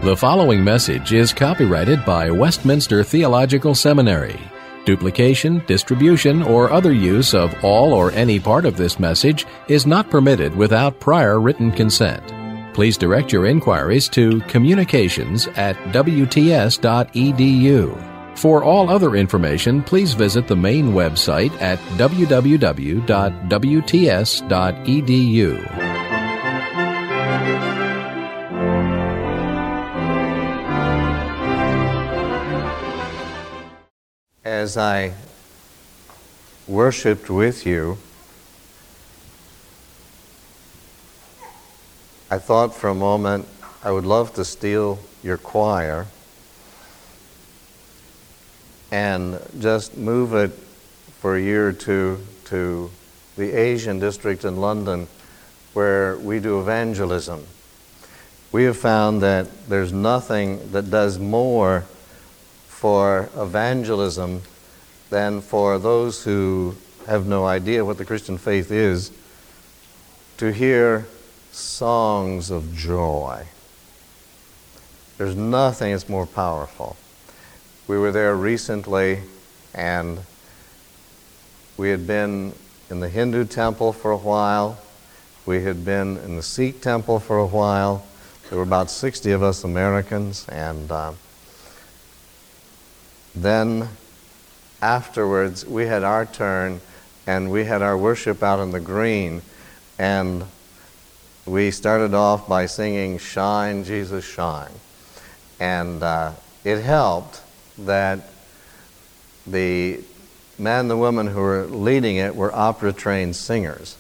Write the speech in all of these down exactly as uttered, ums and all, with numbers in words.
The following message is copyrighted by Westminster Theological Seminary. Duplication, distribution, or other use of all or any part of this message is not permitted without prior written consent. Please direct your inquiries to communications at w t s dot e d u. For all other information, please visit the main website at w w w dot w t s dot e d u. As I worshiped with you, I thought for a moment I would love to steal your choir and just move it for a year or two to the Asian district in London where we do evangelism. We have found that there's nothing that does more for evangelism than for those who have no idea what the Christian faith is to hear songs of joy. There's nothing that's more powerful. We were there recently, and we had been in the Hindu temple for a while. We had been in the Sikh temple for a while. There were about sixty of us Americans, and uh, then afterwards we had our turn, and we had our worship out on the green, and we started off by singing "Shine, Jesus, Shine." And uh, it helped that the man and the woman who were leading it were opera-trained singers.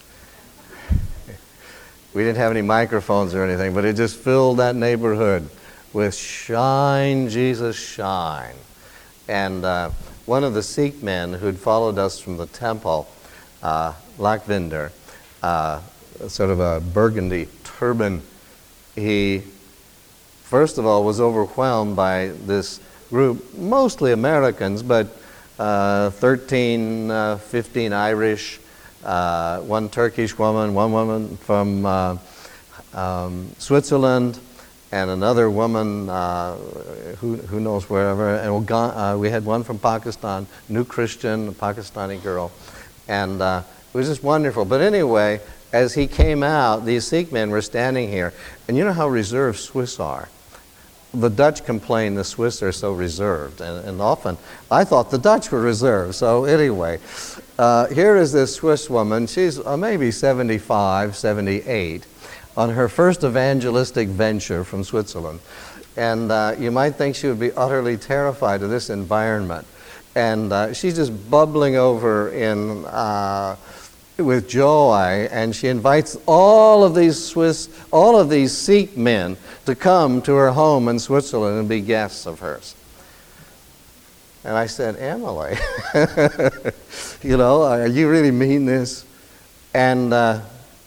We didn't have any microphones or anything, but it just filled that neighborhood with "Shine, Jesus, Shine." And uh, one of the Sikh men who'd followed us from the temple, uh, Lakhvinder, uh, sort of a burgundy turban, he first of all was overwhelmed by this group, mostly Americans, but uh, thirteen, uh, fifteen Irish, uh, one Turkish woman, one woman from uh, um, Switzerland, and another woman, uh, who who knows wherever, and uh, we had one from Pakistan, new Christian, a Pakistani girl, and uh, it was just wonderful. But anyway, as he came out, these Sikh men were standing here, and you know how reserved Swiss are. The Dutch complain the Swiss are so reserved, and, and often I thought the Dutch were reserved. So anyway, uh, here is this Swiss woman. She's uh, maybe seventy-five, seventy-eight, on her first evangelistic venture from Switzerland. And uh, you might think she would be utterly terrified of this environment. And uh, she's just bubbling over in uh, with joy, and she invites all of these Swiss, all of these Sikh men to come to her home in Switzerland and be guests of hers. And I said, "Emily, you know, are you really mean this?" And uh,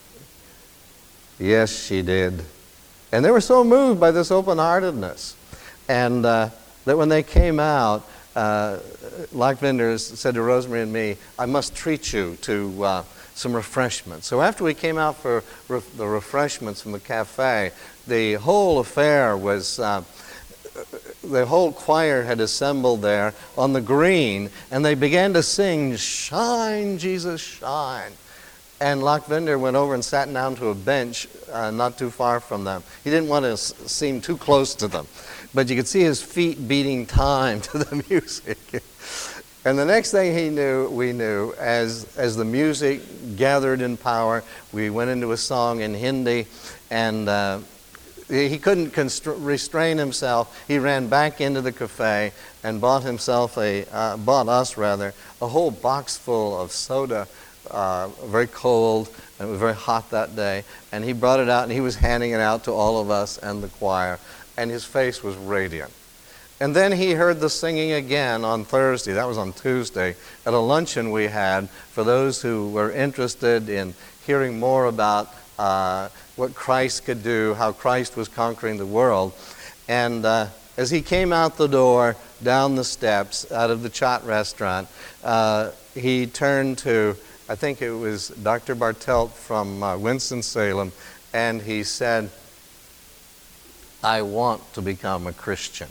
yes, she did. And they were so moved by this open-heartedness. And uh, that when they came out, uh, Lakhvinder said to Rosemary and me, "I must treat you to uh, some refreshments." So after we came out for re- the refreshments from the cafe, the whole affair was, uh, the whole choir had assembled there on the green, and they began to sing, "Shine, Jesus, shine." And Lakhvinder went over and sat down to a bench uh, not too far from them. He didn't want to s- seem too close to them, but you could see his feet beating time to the music. And the next thing he knew, we knew, as as the music gathered in power, we went into a song in Hindi, and uh, he couldn't constr- restrain himself. He ran back into the cafe and bought himself a, uh, bought us rather, a whole box full of soda. Uh, very cold, and it was very hot that day, and he brought it out and he was handing it out to all of us and the choir, and his face was radiant. And then he heard the singing again on Thursday, that was on Tuesday, at a luncheon we had for those who were interested in hearing more about uh, what Christ could do, how Christ was conquering the world. And uh, as he came out the door, down the steps, out of the Chaat restaurant, uh, he turned to, I think it was Doctor Bartelt from uh, Winston-Salem, and he said, I want to become a Christian.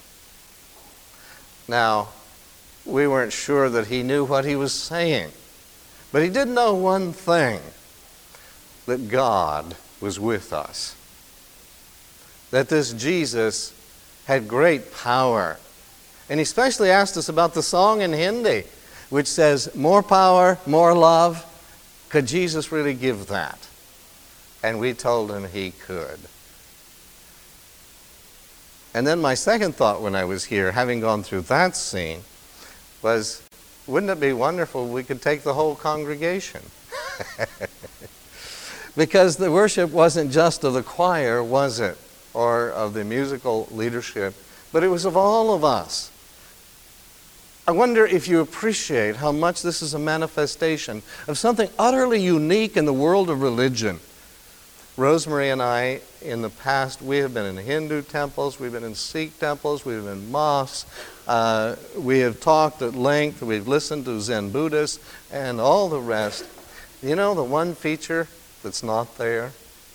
Now, we weren't sure that he knew what he was saying, but he did know one thing, that God was with us, that this Jesus had great power. And he especially asked us about the song in Hindi, which says, more power, more love. Could Jesus really give that? And we told him he could. And then my second thought when I was here, having gone through that scene, was, wouldn't it be wonderful if we could take the whole congregation? Because the worship wasn't just of the choir, was it? Or of the musical leadership, but it was of all of us. I wonder if you appreciate how much this is a manifestation of something utterly unique in the world of religion. Rosemary and I, in the past, we have been in Hindu temples, we've been in Sikh temples, we've been in mosques, uh, we have talked at length, we've listened to Zen Buddhists, and all the rest. You know the one feature that's not there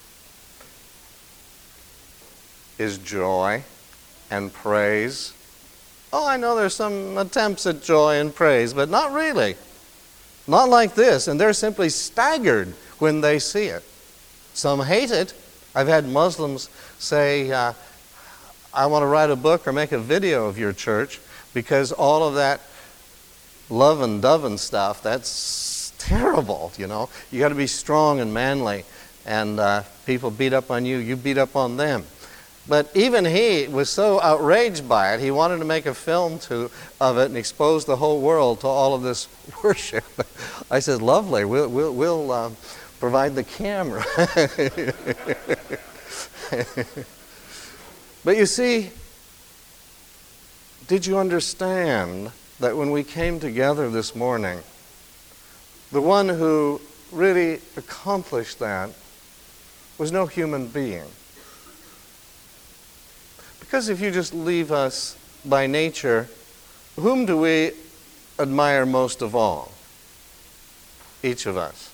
is joy and praise. Oh, I know there's some attempts at joy and praise, but not really. Not like this, and they're simply staggered when they see it. Some hate it. I've had Muslims say, uh, I want to write a book or make a video of your church because all of that love and dove and stuff, that's terrible, you know. You got to be strong and manly, and uh, people beat up on you, you beat up on them. But even he was so outraged by it, he wanted to make a film to, of it and expose the whole world to all of this worship. I said, lovely, we'll, we'll, we'll uh, provide the camera. But you see, did you understand that when we came together this morning, the one who really accomplished that was no human being? Because if you just leave us by nature, whom do we admire most of all? Each of us.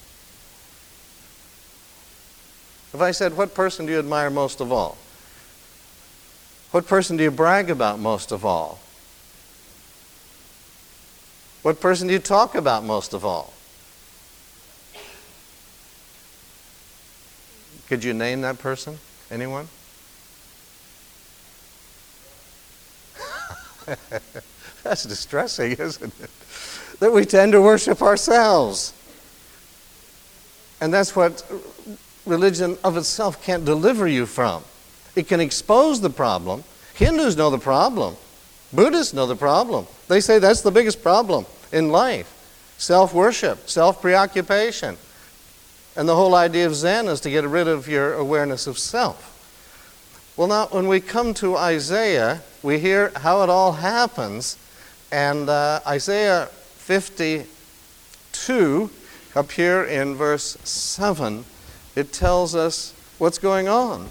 If I said, what person do you admire most of all? What person do you brag about most of all? What person do you talk about most of all? Could you name that person? Anyone? That's distressing, isn't it? That we tend to worship ourselves. And that's what religion of itself can't deliver you from. It can expose the problem. Hindus know the problem. Buddhists know the problem. They say that's the biggest problem in life. Self-worship, self-preoccupation. And the whole idea of Zen is to get rid of your awareness of self. Well, now, when we come to Isaiah, we hear how it all happens. And uh, Isaiah fifty-two, up here in verse seven, it tells us what's going on.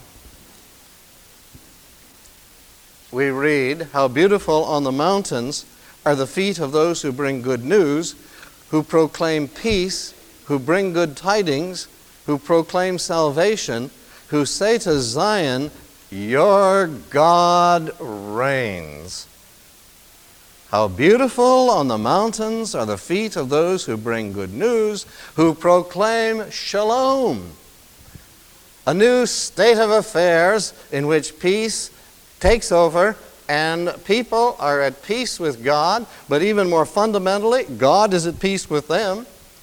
We read, how beautiful on the mountains are the feet of those who bring good news, who proclaim peace, who bring good tidings, who proclaim salvation, who say to Zion, your God reigns. How beautiful on the mountains are the feet of those who bring good news, who proclaim shalom, a new state of affairs in which peace takes over and people are at peace with God, but even more fundamentally, God is at peace with them.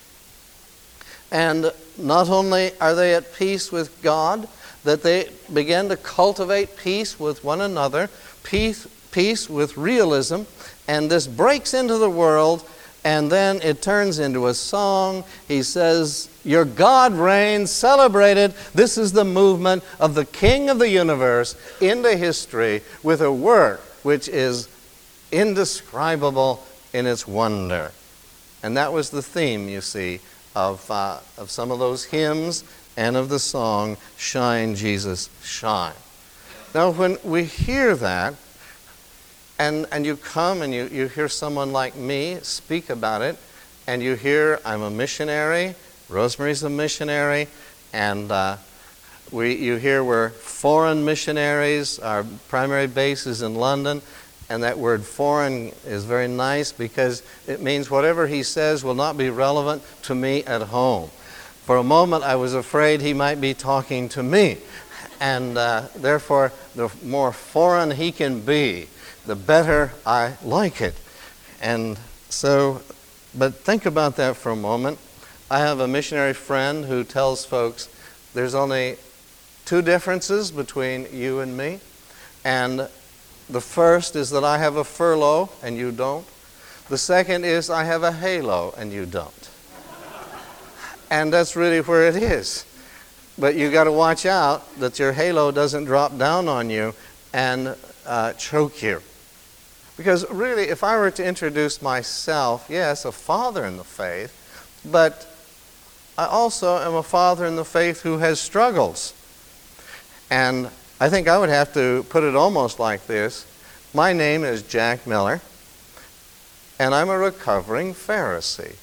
And not only are they at peace with God, that they begin to cultivate peace with one another, peace, peace with realism, and this breaks into the world, and then it turns into a song. He says, your God reigns, celebrate it. This is the movement of the King of the universe into history with a work which is indescribable in its wonder. And that was the theme, you see, of, uh, of some of those hymns and of the song, Shine, Jesus, Shine. Now, when we hear that, and, and you come and you, you hear someone like me speak about it, and you hear I'm a missionary, Rosemary's a missionary, and uh, We, you hear we're foreign missionaries. Our primary base is in London. And that word foreign is very nice because it means whatever he says will not be relevant to me at home. For a moment, I was afraid he might be talking to me. And uh, therefore, the more foreign he can be, the better I like it. And so, but think about that for a moment. I have a missionary friend who tells folks there's only two differences between you and me. And the first is that I have a furlough and you don't. The second is I have a halo and you don't. And that's really where it is. But you got to watch out that your halo doesn't drop down on you and uh, choke you. Because really, if I were to introduce myself, yes, a father in the faith, but I also am a father in the faith who has struggles. And I think I would have to put it almost like this. My name is Jack Miller, and I'm a recovering Pharisee.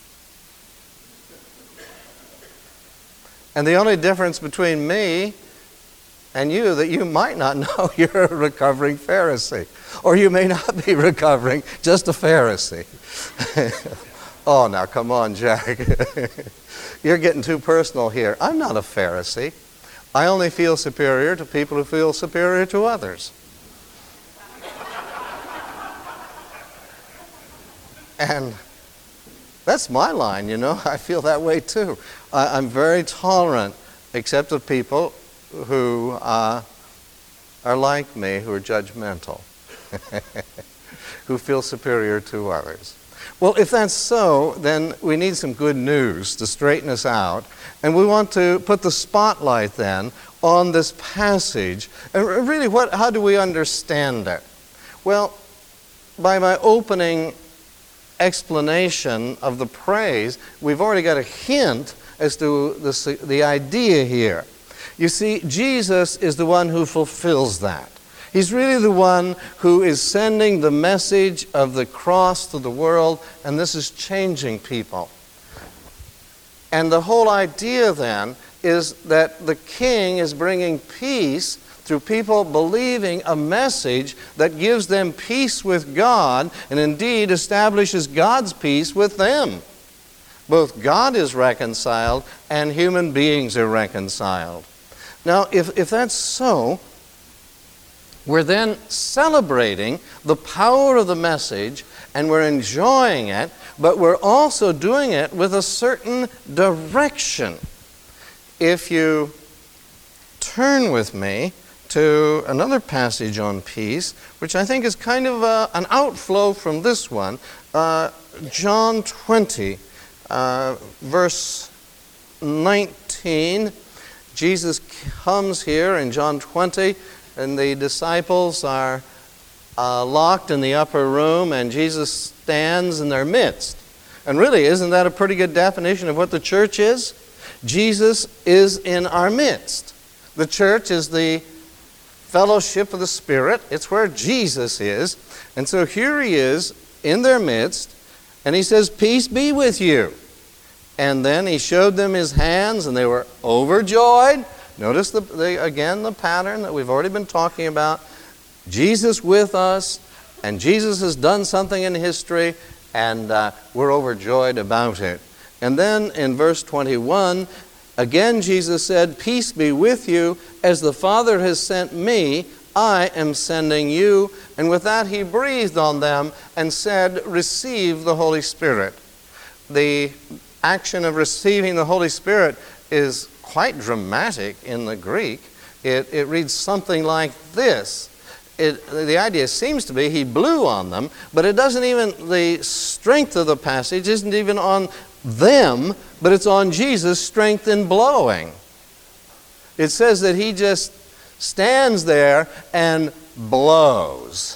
And the only difference between me and you that you might not know you're a recovering Pharisee. Or you may not be recovering, just a Pharisee. Oh, now come on, Jack. You're getting too personal here. I'm not a Pharisee. I only feel superior to people who feel superior to others. And that's my line, you know. I feel that way too. I, I'm very tolerant, except of people who uh, are like me, who are judgmental, who feel superior to others. Well, if that's so, then we need some good news to straighten us out. And we want to put the spotlight then on this passage. And really, what, how do we understand it? Well, by my opening explanation of the praise, we've already got a hint as to the, the idea here. You see, Jesus is the one who fulfills that. He's really the one who is sending the message of the cross to the world, and this is changing people. And the whole idea then is that the King is bringing peace through people believing a message that gives them peace with God and indeed establishes God's peace with them. Both God is reconciled and human beings are reconciled. Now, if, if that's so, we're then celebrating the power of the message and we're enjoying it, but we're also doing it with a certain direction. If you turn with me to another passage on peace, which I think is kind of a, an outflow from this one, uh, John twenty, uh, verse nineteen. Jesus comes here in John twenty, and the disciples are uh, locked in the upper room, and Jesus stands in their midst. And really, isn't that a pretty good definition of what the church is? Jesus is in our midst. The church is the fellowship of the Spirit. It's where Jesus is. And so here he is in their midst, and he says, "Peace be with you." And then he showed them his hands, and they were overjoyed. Notice, the, the, again, the pattern that we've already been talking about. Jesus with us, and Jesus has done something in history, and uh, we're overjoyed about it. And then in verse twenty-one, again Jesus said, "Peace be with you. As the Father has sent me, I am sending you." And with that he breathed on them and said, "Receive the Holy Spirit." The action of receiving the Holy Spirit is quite dramatic in the Greek. It, it reads something like this. It, the idea seems to be he blew on them, but it doesn't even, the strength of the passage isn't even on them, but it's on Jesus' strength in blowing. It says that he just stands there and blows.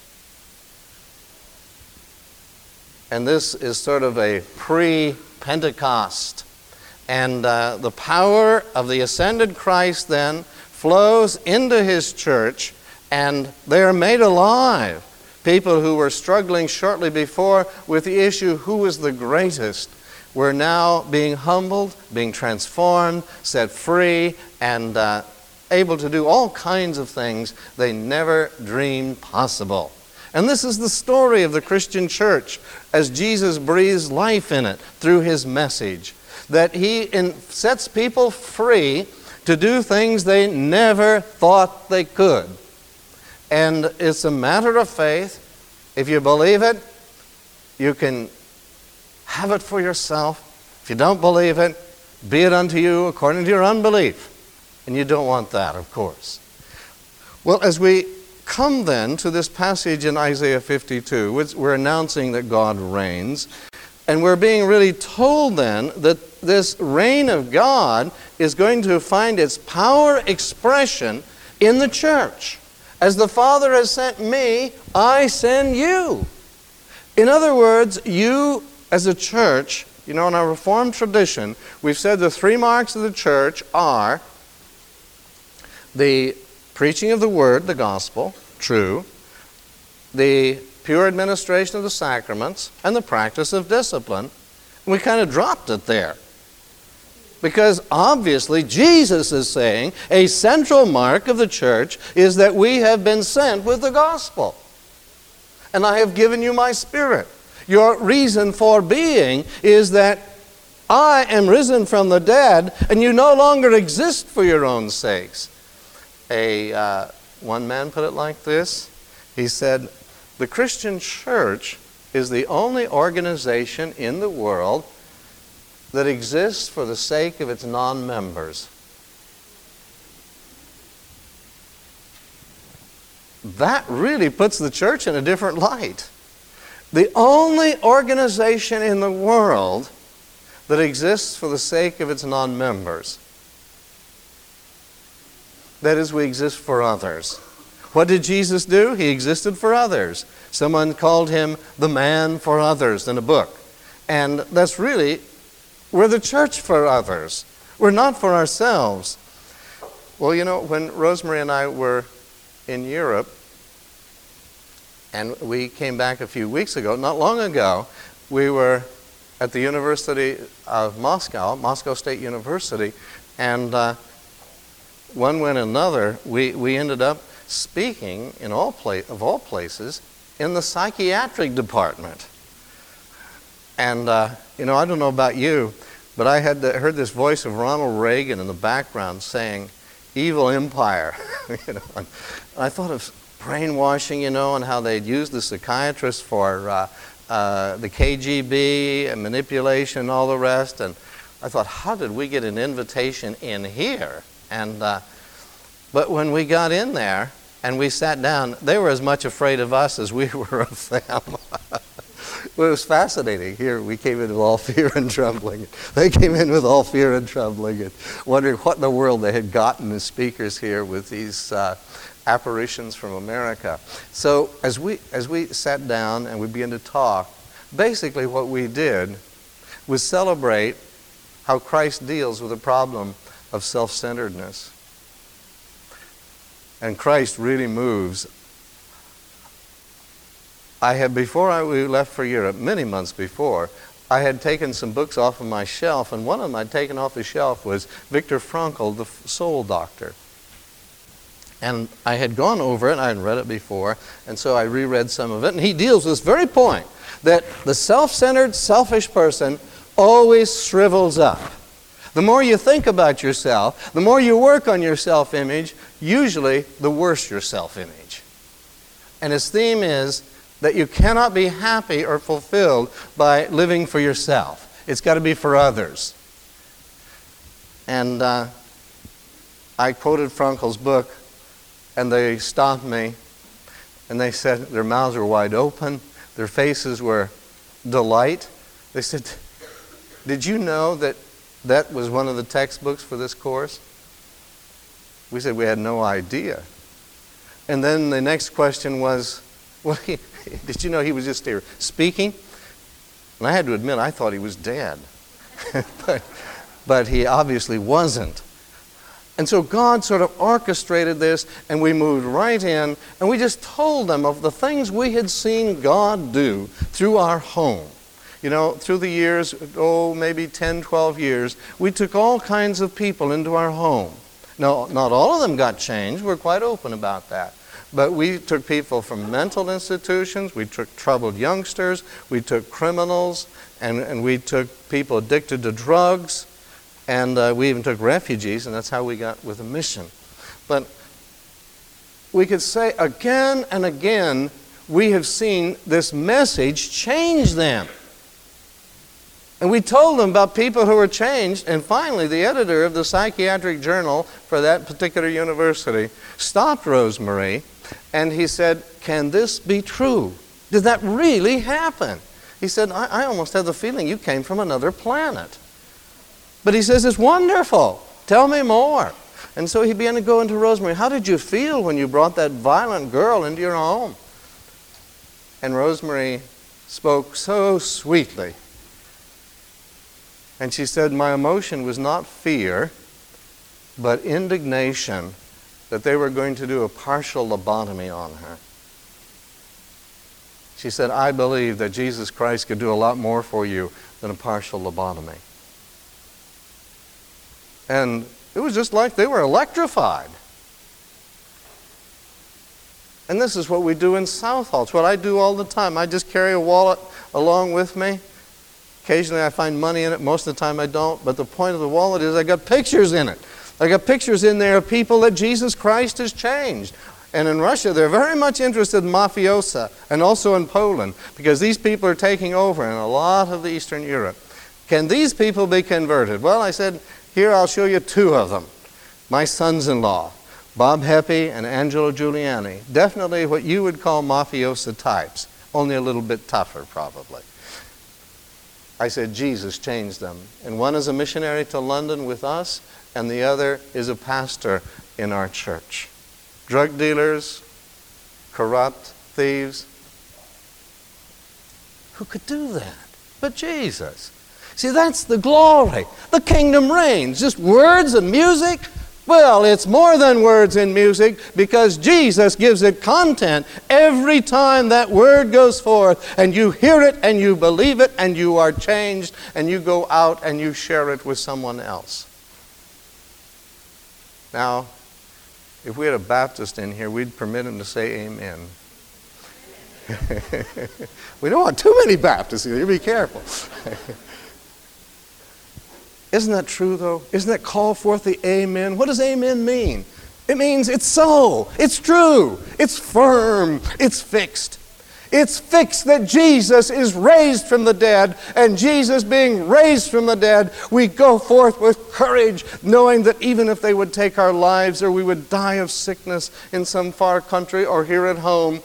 And this is sort of a pre-Pentecost. And uh, the power of the ascended Christ then flows into his church, and they are made alive. People who were struggling shortly before with the issue, who is the greatest? were now being humbled, being transformed, set free, and uh, able to do all kinds of things they never dreamed possible. And this is the story of the Christian church as Jesus breathes life in it through his message, that he in, sets people free to do things they never thought they could. And it's a matter of faith. If you believe it, you can have it for yourself. If you don't believe it, be it unto you according to your unbelief. And you don't want that, of course. Well, as we come then to this passage in Isaiah fifty-two, which we're announcing that God reigns, and we're being really told then that this reign of God is going to find its power expression in the church. As the Father has sent me, I send you. In other words, you as a church, you know, in our Reformed tradition, we've said the three marks of the church are the preaching of the Word, the gospel, true, the pure administration of the sacraments, and the practice of discipline. And we kind of dropped it there. Because obviously Jesus is saying a central mark of the church is that we have been sent with the gospel. And I have given you my Spirit. Your reason for being is that I am risen from the dead, and you no longer exist for your own sakes. A uh, one man put it like this. He said, the Christian church is the only organization in the world that exists for the sake of its non-members. That really puts the church in a different light. The only organization in the world that exists for the sake of its non-members. That is, we exist for others. What did Jesus do? He existed for others. Someone called him the man for others in a book. And that's really, we're the church for others. We're not for ourselves. Well, you know, when Rosemary and I were in Europe, and we came back a few weeks ago, not long ago, we were at the University of Moscow, Moscow State University, and uh, one way and another, we, we ended up speaking in all pla- of all places in the psychiatric department. And, uh, you know, I don't know about you, but I had the, heard this voice of Ronald Reagan in the background saying, "Evil empire." you know, and I thought of brainwashing, you know, and how they'd use the psychiatrists for uh, uh, the K G B and manipulation and all the rest. And I thought, how did we get an invitation in here? And uh, but when we got in there and we sat down, they were as much afraid of us as we were of them. It was fascinating. Here we came in with all fear and trembling. They came in with all fear and trembling and wondering what in the world they had gotten as speakers here with these uh, apparitions from America. So as we as we sat down and we began to talk, basically what we did was celebrate how Christ deals with the problem of self-centeredness. And Christ really moves. I had, before I, we left for Europe, many months before, I had taken some books off of my shelf, and one of them I'd taken off the shelf was Viktor Frankl, the Soul Doctor. And I had gone over it, and I had read it before, and so I reread some of it, and he deals with this very point, that the self-centered, selfish person always shrivels up. The more you think about yourself, the more you work on your self-image, usually the worse your self-image. And his theme is that you cannot be happy or fulfilled by living for yourself. It's got to be for others. And uh, I quoted Frankl's book, and they stopped me, and they said, their mouths were wide open, their faces were delight. They said, "Did you know that that was one of the textbooks for this course?" We said we had no idea. And then the next question was, well, he, did you know he was just here speaking? And I had to admit, I thought he was dead. but, but he obviously wasn't. And so God sort of orchestrated this, and we moved right in, and we just told them of the things we had seen God do through our home. You know, through the years, oh, maybe ten, twelve years, we took all kinds of people into our home. Now, not all of them got changed. We're quite open about that. But we took people from mental institutions, we took troubled youngsters, we took criminals, and, and we took people addicted to drugs, and uh, we even took refugees, and that's how we got with a mission. But we could say again and again, we have seen this message change them. And we told them about people who were changed, and finally the editor of the psychiatric journal for that particular university stopped Rosemary, and he said, "Can this be true? Did that really happen?" He said, I, I almost have the feeling you came from another planet. But he says, "It's wonderful. Tell me more." And so he began to go into Rosemary. "How did you feel when you brought that violent girl into your home?" And Rosemary spoke so sweetly. And she said, "My emotion was not fear, but indignation that they were going to do a partial lobotomy on her." She said, "I believe that Jesus Christ could do a lot more for you than a partial lobotomy." And it was just like they were electrified. And this is what we do in South Hall. It's what I do all the time. I just carry a wallet along with me. Occasionally I find money in it. Most of the time I don't. But the point of the wallet is I got pictures in it. I got pictures in there of people that Jesus Christ has changed. And in Russia, they're very much interested in mafiosa, and also in Poland, because these people are taking over in a lot of the Eastern Europe. Can these people be converted? Well, I said, here I'll show you two of them. My sons-in-law, Bob Heppy and Angelo Giuliani. Definitely what you would call mafiosa types, only a little bit tougher probably. I said, Jesus changed them. And one is a missionary to London with us, and the other is a pastor in our church. Drug dealers, corrupt, thieves. Who could do that but Jesus? See, that's the glory. The kingdom reigns. Just words and music? Well, it's more than words and music, because Jesus gives it content every time that word goes forth, and you hear it and you believe it and you are changed, and you go out and you share it with someone else. Now, if we had a Baptist in here, we'd permit him to say amen. We don't want too many Baptists here. You be careful. Isn't that true, though? Isn't that call forth the amen? What does amen mean? It means it's so. It's true. It's firm. It's fixed. It's fixed that Jesus is raised from the dead, and Jesus being raised from the dead, we go forth with courage, knowing that even if they would take our lives, or we would die of sickness in some far country or here at home,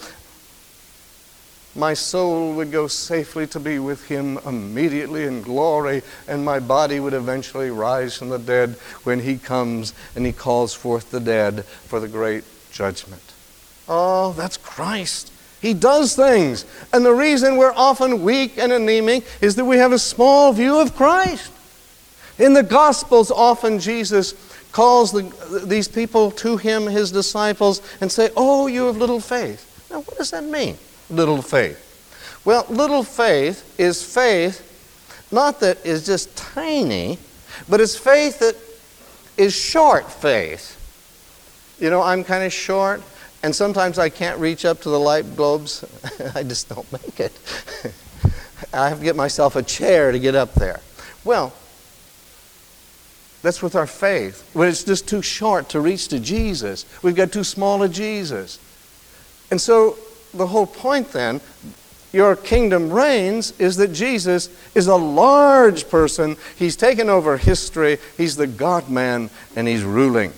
my soul would go safely to be with him immediately in glory, and my body would eventually rise from the dead when he comes and he calls forth the dead for the great judgment. Oh, that's Christ. He does things. And the reason we're often weak and anemic is that we have a small view of Christ. In the Gospels, often Jesus calls the, these people to him, his disciples, and say, "Oh, you have little faith." Now, what does that mean, little faith? Well, little faith is faith, not that is just tiny, but it's faith that is short faith. You know, I'm kind of short. And sometimes I can't reach up to the light globes. I just don't make it. I have to get myself a chair to get up there. Well, that's with our faith. When it's just too short to reach to Jesus. We've got too small a Jesus. And so the whole point then, your kingdom reigns, is that Jesus is a large person. He's taken over history. He's the God-man, and he's ruling.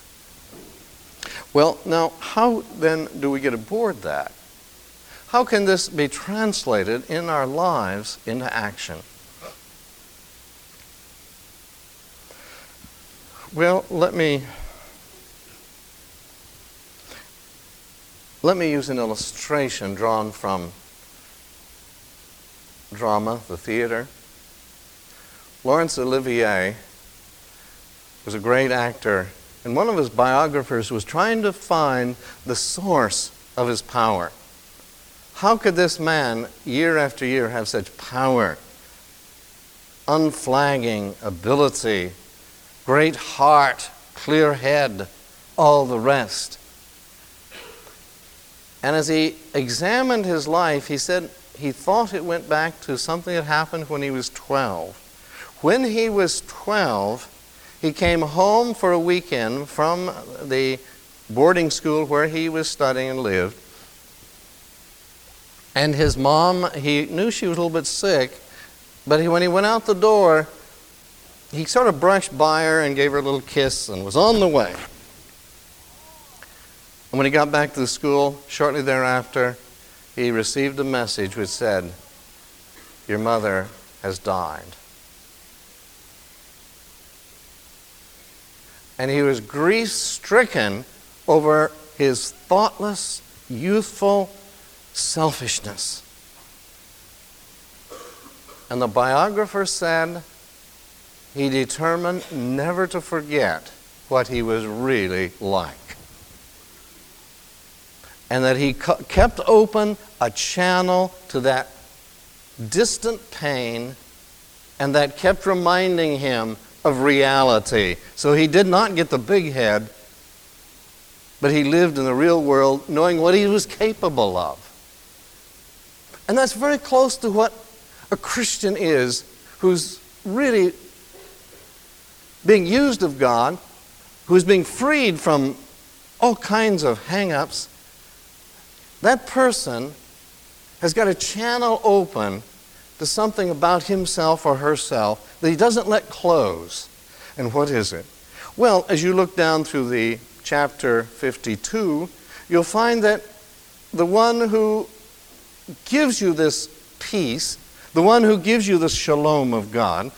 Well, now, how then do we get aboard that? How can this be translated in our lives into action? Well, let me let me use an illustration drawn from drama, the theater. Laurence Olivier was a great actor. And one of his biographers was trying to find the source of his power. How could this man, year after year, have such power? unflagging ability, great heart, clear head, all the rest. And as he examined his life, he said he thought it went back to something that happened when he was twelve. When he was twelve, he came home for a weekend from the boarding school where he was studying and lived. And his mom, he knew she was a little bit sick, but he, when he went out the door, he sort of brushed by her and gave her a little kiss and was on the way. And when he got back to the school, shortly thereafter, he received a message which said, "Your mother has died." And he was grief-stricken over his thoughtless, youthful selfishness. And the biographer said he determined never to forget what he was really like. And that he kept open a channel to that distant pain, and that kept reminding him of reality. So he did not get the big head, but he lived in the real world knowing what he was capable of. And that's very close to what a Christian is, who's really being used of God, who's being freed from all kinds of hang-ups. That person has got a channel open to something about himself or herself that he doesn't let close. And what is it? Well, as you look down through the chapter fifty-two, you'll find that the one who gives you this peace, the one who gives you the shalom of God,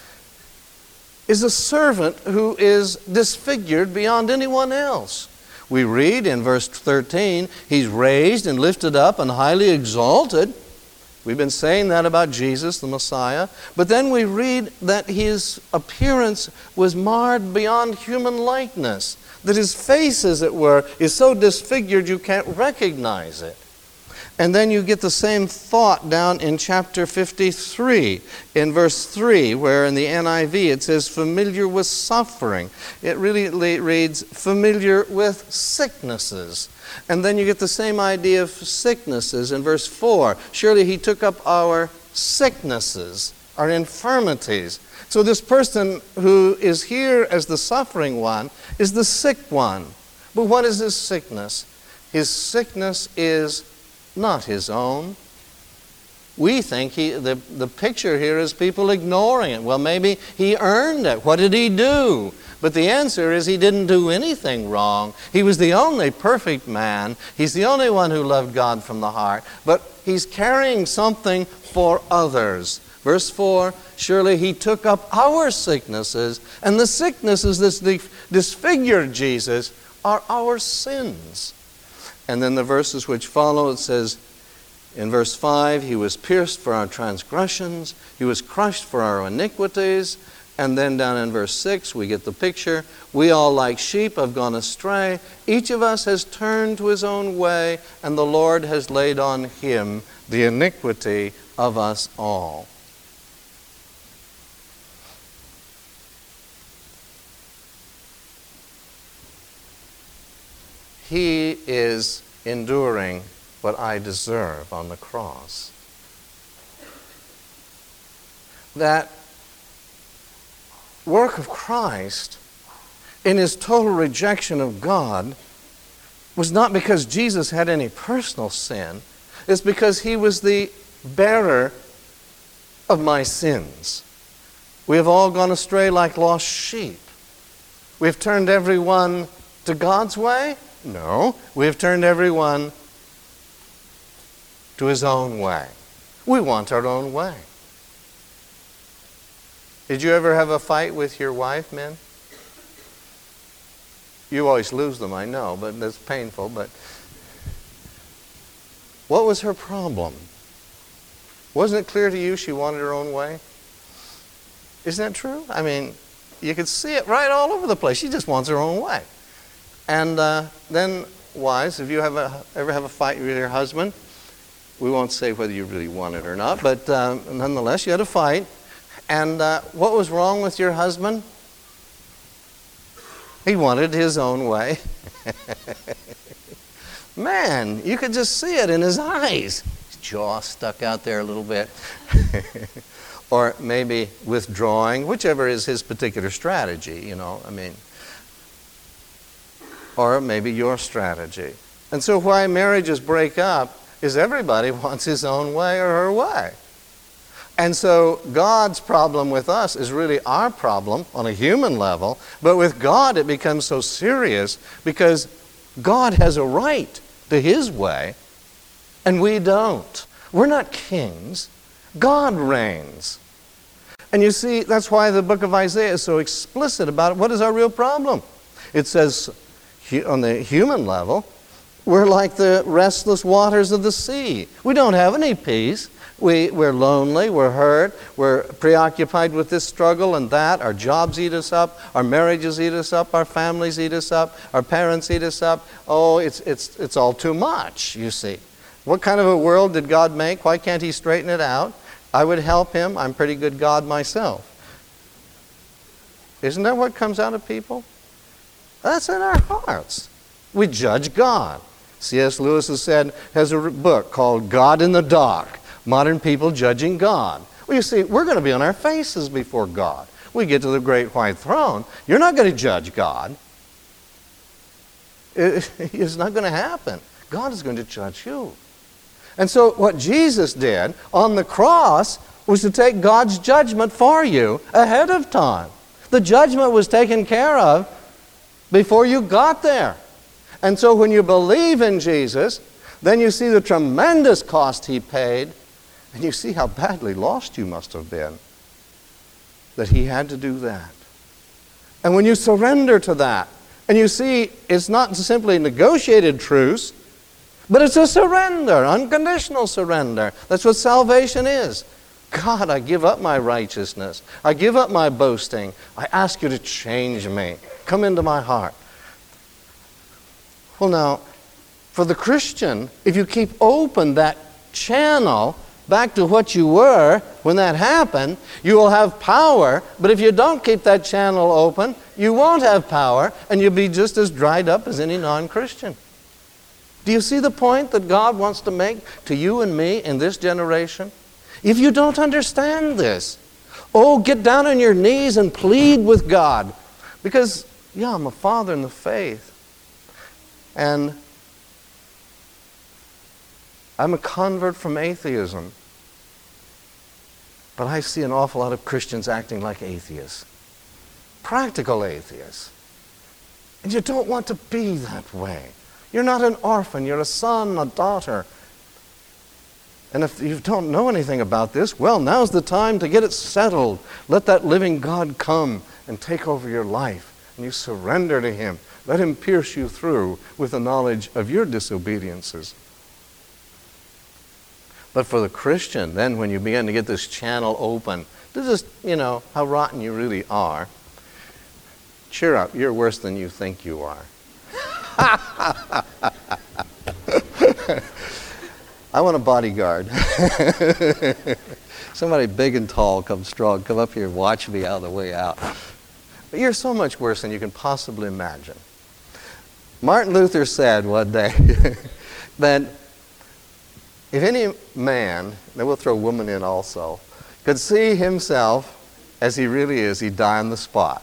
is a servant who is disfigured beyond anyone else. We read in verse thirteen, he's raised and lifted up and highly exalted. We've been saying that about Jesus, the Messiah. But then we read that his appearance was marred beyond human likeness, that his face, as it were, is so disfigured you can't recognize it. And then you get the same thought down in chapter fifty-three, in verse three, where in the N I V it says, familiar with suffering. It really reads, familiar with sicknesses. And then you get the same idea of sicknesses in verse four. Surely he took up our sicknesses, our infirmities. So this person who is here as the suffering one is the sick one. But what is his sickness? His sickness is not his own. We think he, the, the picture here is people ignoring it. Well, maybe he earned it. What did he do? But the answer is he didn't do anything wrong. He was the only perfect man. He's the only one who loved God from the heart. But he's carrying something for others. Verse four, surely he took up our sicknesses, and the sicknesses that disfigured Jesus are our sins. And then the verses which follow, it says in verse five, he was pierced for our transgressions, he was crushed for our iniquities. And then down in verse six, we get the picture. We all like sheep have gone astray. Each of us has turned to his own way, and the Lord has laid on him the iniquity of us all. He is enduring what I deserve on the cross. That work of Christ in his total rejection of God was not because Jesus had any personal sin. It's because he was the bearer of my sins. We have all gone astray like lost sheep. We have turned everyone to God's way? No. We have turned everyone to his own way. We want our own way. Did you ever have a fight with your wife, men? You always lose them, I know, but that's painful. But what was her problem? Wasn't it clear to you she wanted her own way? Isn't that true? I mean, you could see it right all over the place. She just wants her own way. And uh, then, wives, if you have a, ever have a fight with your husband, we won't say whether you really want it or not, but uh, nonetheless, you had a fight. And uh, what was wrong with your husband? He wanted his own way. Man, you could just see it in his eyes. His jaw stuck out there a little bit. Or maybe withdrawing, whichever is his particular strategy, you know, I mean. Or maybe your strategy. And so why marriages break up is everybody wants his own way or her way. And so God's problem with us is really our problem on a human level, but with God it becomes so serious because God has a right to his way, and we don't. We're not kings. God reigns. And you see, that's why the book of Isaiah is so explicit about it. What is our real problem? It says, on the human level, we're like the restless waters of the sea. We don't have any peace. We, we're lonely, we're hurt, we're preoccupied with this struggle and that. Our jobs eat us up, our marriages eat us up, our families eat us up, our parents eat us up. Oh, it's, it's, it's all too much, you see. What kind of a world did God make? Why can't he straighten it out? I would help him. I'm pretty good God myself. Isn't that what comes out of people? That's in our hearts. We judge God. C S Lewis has said, has a book called God in the Dock. Modern people judging God. Well, you see, we're going to be on our faces before God. We get to the great white throne. You're not going to judge God. It, it's not going to happen. God is going to judge you. And so what Jesus did on the cross was to take God's judgment for you ahead of time. The judgment was taken care of before you got there. And so when you believe in Jesus, then you see the tremendous cost he paid. And you see how badly lost you must have been that he had to do that. And when you surrender to that, and you see it's not simply negotiated truce, but it's a surrender, unconditional surrender. That's what salvation is. God, I give up my righteousness. I give up my boasting. I ask you to change me. Come into my heart. Well, now, for the Christian, if you keep open that channel back to what you were when that happened, you will have power. But if you don't keep that channel open, you won't have power, and you'll be just as dried up as any non-Christian. Do you see the point that God wants to make to you and me in this generation? If you don't understand this, oh, get down on your knees and plead with God. Because, yeah, I'm a father in the faith. And I'm a convert from atheism. But I see an awful lot of Christians acting like atheists. Practical atheists. And you don't want to be that way. You're not an orphan. You're a son, a daughter. And if you don't know anything about this, well, now's the time to get it settled. Let that living God come and take over your life. And you surrender to him. Let him pierce you through with the knowledge of your disobediences. But for the Christian, then when you begin to get this channel open, to just, you know, how rotten you really are, cheer up, you're worse than you think you are. I want a bodyguard. Somebody big and tall, come strong, come up here and watch me out of the way out. But you're so much worse than you can possibly imagine. Martin Luther said one day that if any man, then we'll throw woman in also, could see himself as he really is, he'd die on the spot.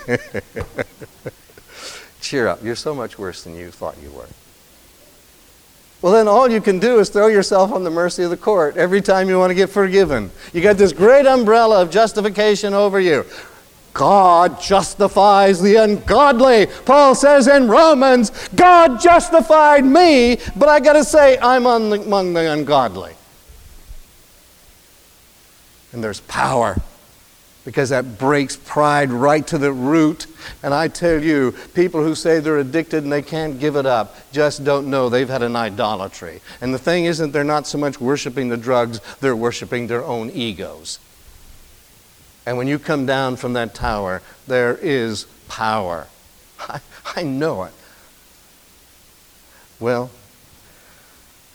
Cheer up. You're so much worse than you thought you were. Well, then all you can do is throw yourself on the mercy of the court every time you want to get forgiven. You got this great umbrella of justification over you. God justifies the ungodly. Paul says in Romans, God justified me, but I got to say, I'm on the, among the ungodly. And there's power, because that breaks pride right to the root. And I tell you, people who say they're addicted and they can't give it up just don't know they've had an idolatry. And the thing isn't they're not so much worshiping the drugs, they're worshiping their own egos. And when you come down from that tower, there is power. I, I know it. Well,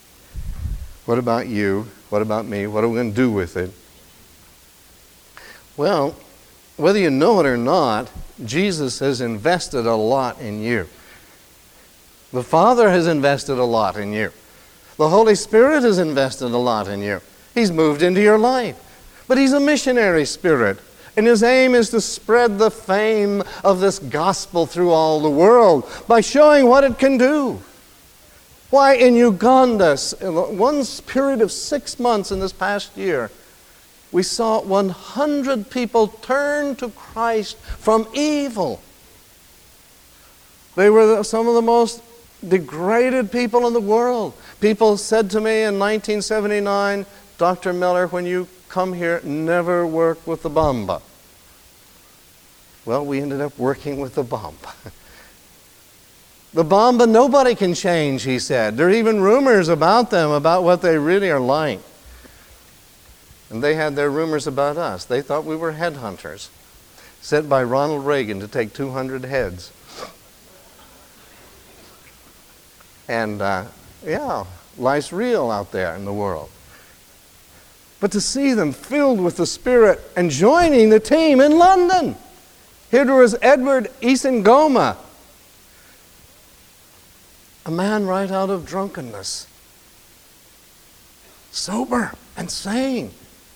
what about you? What about me? What are we going to do with it? Well, whether you know it or not, Jesus has invested a lot in you. The Father has invested a lot in you. The Holy Spirit has invested a lot in you. He's moved into your life. But He's a missionary spirit, and His aim is to spread the fame of this gospel through all the world by showing what it can do. Why, in Uganda, in one period of six months in this past year, we saw one hundred people turn to Christ from evil. They were some of the most degraded people in the world. People said to me in nineteen seventy-nine, Doctor Miller, when you come here, never work with the Bamba. Well, we ended up working with the Bamba. The Bamba, nobody can change, he said. There are even rumors about them, about what they really are like. And they had their rumors about us. They thought we were headhunters, sent by Ronald Reagan to take two hundred heads. And, uh, yeah, life's real out there in the world. But to see them filled with the Spirit and joining the team in London. Here was Edward Isingoma, a man right out of drunkenness, sober and sane.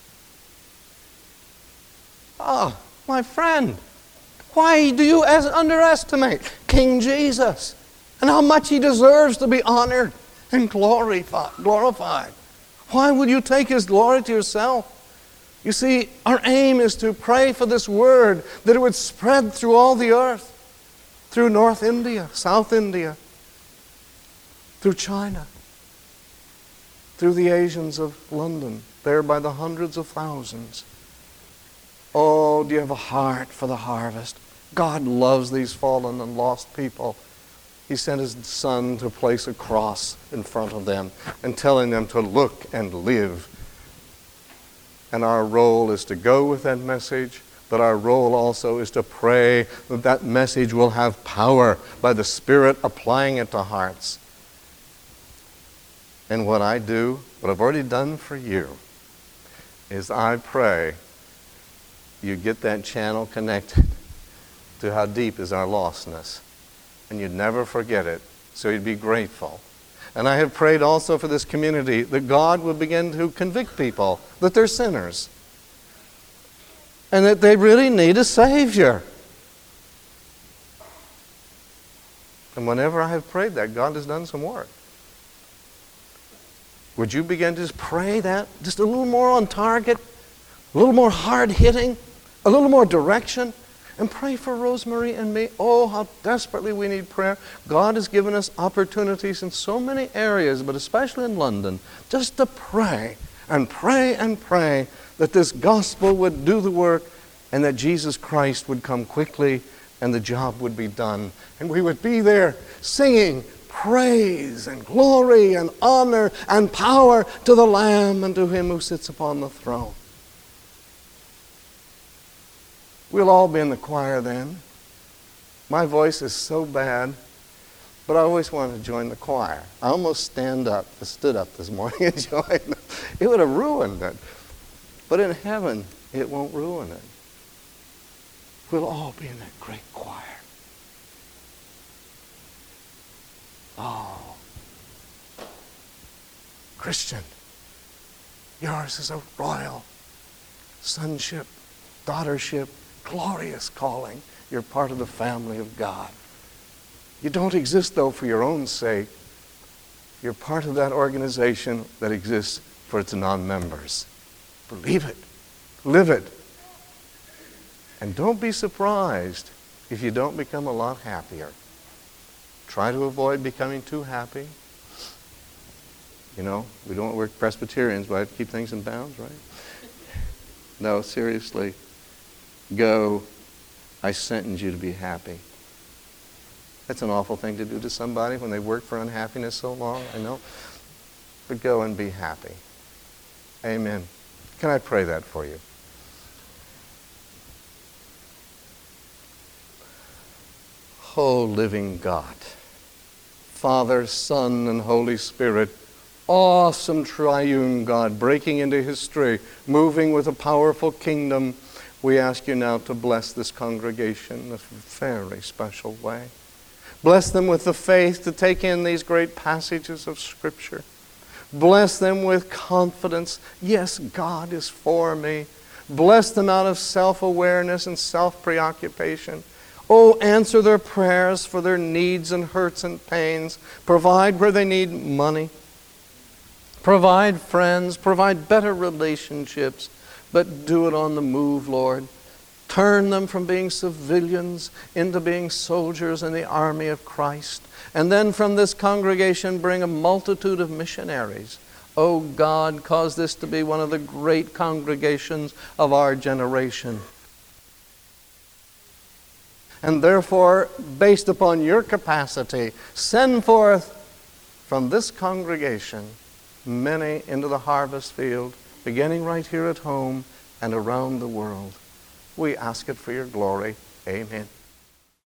Oh, my friend, why do you underestimate King Jesus and how much He deserves to be honored and glorified? Why would you take His glory to yourself? You see, our aim is to pray for this word, that it would spread through all the earth, through North India, South India, through China, through the Asians of London, there by the hundreds of thousands. Oh, do you have a heart for the harvest? God loves these fallen and lost people. He sent His Son to place a cross in front of them and telling them to look and live. And our role is to go with that message, but our role also is to pray that that message will have power by the Spirit applying it to hearts. And what I do, what I've already done for you, is I pray you get that channel connected to how deep is our lostness. And you'd never forget it, so you'd be grateful. And I have prayed also for this community that God would begin to convict people that they're sinners and that they really need a Savior. And whenever I have prayed that, God has done some work. Would you begin to just pray that? Just a little more on target, a little more hard-hitting, a little more direction? And pray for Rosemary and me. Oh, how desperately we need prayer. God has given us opportunities in so many areas, but especially in London, just to pray and pray and pray that this gospel would do the work and that Jesus Christ would come quickly and the job would be done. And we would be there singing praise and glory and honor and power to the Lamb and to Him who sits upon the throne. We'll all be in the choir then. My voice is so bad, but I always wanted to join the choir. I almost stand up, I stood up this morning and joined. It would have ruined it. But in heaven, it won't ruin it. We'll all be in that great choir. Oh, Christian, yours is a royal sonship, daughtership, glorious calling. You're part of the family of God. You don't exist, though, for your own sake. You're part of that organization that exists for its non-members. Believe it. Live it. And don't be surprised if you don't become a lot happier. Try to avoid becoming too happy. You know, we don't work Presbyterians, but I have to keep things in bounds, right? No, seriously. Go, I sentence you to be happy. That's an awful thing to do to somebody when they work for unhappiness so long, I know. But go and be happy. Amen. Can I pray that for you? Oh, living God, Father, Son, and Holy Spirit, awesome triune God, breaking into history, moving with a powerful kingdom. We ask you now to bless this congregation in a very special way. Bless them with the faith to take in these great passages of Scripture. Bless them with confidence. Yes, God is for me. Bless them out of self-awareness and self-preoccupation. Oh, answer their prayers for their needs and hurts and pains. Provide where they need money. Provide friends. Provide better relationships. But do it on the move, Lord. Turn them from being civilians into being soldiers in the army of Christ. And then from this congregation bring a multitude of missionaries. Oh God, cause this to be one of the great congregations of our generation. And therefore, based upon your capacity, send forth from this congregation many into the harvest field, beginning right here at home and around the world. We ask it for your glory. Amen.